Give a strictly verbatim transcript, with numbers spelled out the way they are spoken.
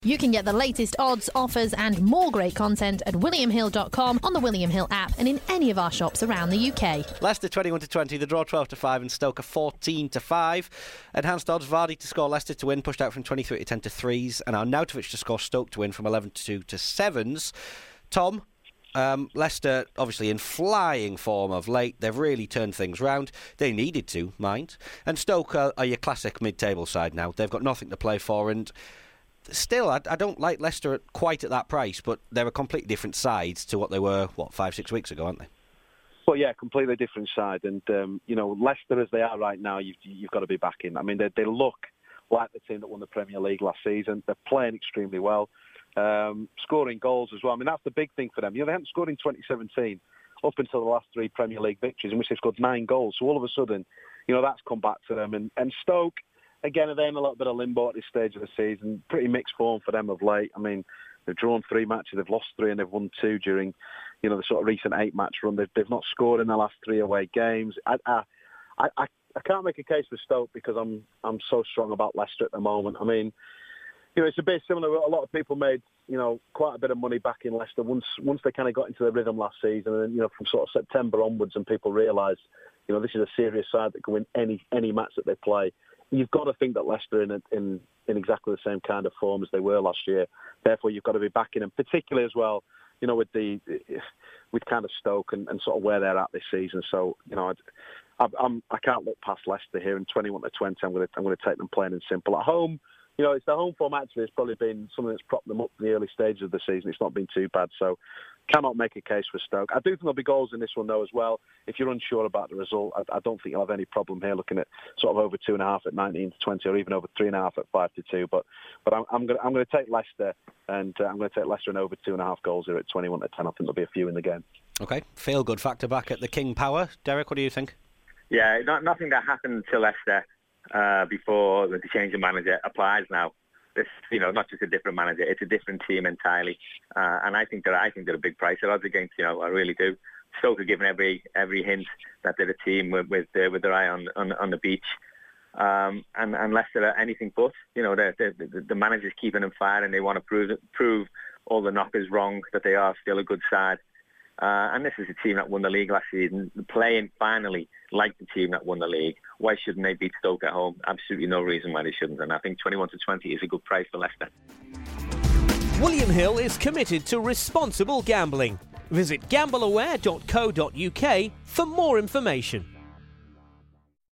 You can get the latest odds, offers and more great content at william hill dot com, on the William Hill app and in any of our shops around the U K. Leicester twenty-one to twenty, the draw twelve to five and Stoke fourteen to five. Enhanced odds, Vardy to score Leicester to win, pushed out from twenty-three to ten to threes, and Arnautovic to score Stoke to win from eleven to two to sevens. Tom, um, Leicester obviously in flying form of late. They've really turned things round. They needed to, mind. And Stoke are, are your classic mid-table side now. They've got nothing to play for, and still, I, I don't like Leicester at, quite at that price, but they're a completely different side to what they were, what, five, six weeks ago, aren't they? Well, yeah, completely different side. And, um, you know, Leicester as they are right now, you've, you've got to be backing. I mean, they, they look like the team that won the Premier League last season. They're playing extremely well, um, scoring goals as well. I mean, that's the big thing for them. You know, they hadn't scored in twenty seventeen up until the last three Premier League victories, in which they scored nine goals. So all of a sudden, you know, that's come back to them. And, and Stoke, again, are they in a little bit of limbo at this stage of the season? Pretty mixed form for them of late. I mean, they've drawn three matches, they've lost three, and they've won two during, you know, the sort of recent eight-match run. They've, they've not scored in the last three away games. I, I, I, I can't make a case for Stoke because I'm I'm so strong about Leicester at the moment. I mean, you know, it's a bit similar. A lot of people made, you know, quite a bit of money back in Leicester once once they kind of got into the rhythm last season, and you know, from sort of September onwards, and people realised, you know, this is a serious side that can win any any match that they play. You've got to think that Leicester are in, in in exactly the same kind of form as they were last year. Therefore, you've got to be backing them, particularly as well, you know, with the with kind of Stoke and, and sort of where they're at this season. So, you know, I, I'm I can't look past Leicester here. In twenty-one to twenty, I'm going to I'm going to take them plain and simple. At home, you know, it's the home form actually. It's probably been something that's propped them up in the early stages of the season. It's not been too bad. So, cannot make a case for Stoke. I do think there'll be goals in this one though as well. If you're unsure about the result, I, I don't think you'll have any problem here looking at sort of over two and a half at nineteen to twenty, or even over three and a half at five to two. But but I'm, I'm going I'm going to take Leicester, and uh, I'm going to take Leicester and over two and a half goals here at twenty-one to ten. I think there'll be a few in the game. Okay, feel good factor back at the King Power. Derek, what do you think? Yeah, not, nothing that happened to Leicester uh, before the change of manager applies now. This, you know, not just a different manager; it's a different team entirely. Uh, and I think that I think they're a big price at odds against. You know, I really do. Stoke are given every every hint that they're a team with with, uh, with their eye on on, on the beach. Um, and, and Leicester are anything but. You know, they're, they're, the manager's keeping them fired, and they want to prove prove all the knockers wrong, that they are still a good side. Uh, and this is a team that won the league last season, playing finally like the team that won the league. Why shouldn't they beat Stoke at home? Absolutely no reason why they shouldn't. And I think twenty-one to twenty is a good price for Leicester. William Hill is committed to responsible gambling. Visit gamble aware dot co dot uk for more information.